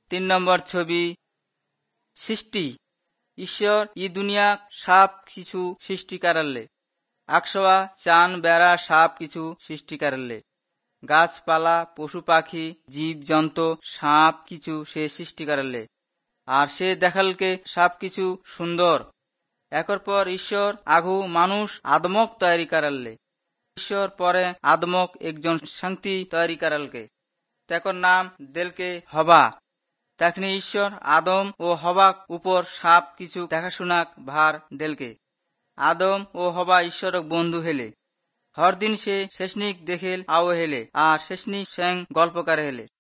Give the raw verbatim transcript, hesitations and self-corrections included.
তিন নম্বর ছবি সৃষ্টি। ঈশ্বর ই দুনিয়া সব কিছু সৃষ্টি করালে, আকশোয়া চান বেড়া সব কিছু সৃষ্টি করালে, গাছপালা পশু পাখি জীব জন্তু সব কিছু সে সৃষ্টি করালে। আর সে দেখালকে সব কিছু সুন্দর। একর পর ঈশ্বর আগু মানুষ আদমক তৈরি করালে। ঈশ্বর পরে আদমক একজন শান্তি তৈরি করালকে, তেকর নাম দেলকে হবা। তখনই ঈশ্বর আদম ও হবাক উপর সব কিছু দেখাশোনাক ভার দেলকে। আদম ও হবা ঈশ্বরক বন্ধু হেলে। হর দিন সে শেষনিক দেখেল আও হেলে আর শেষনি স্যাং গল্প করে হেলে।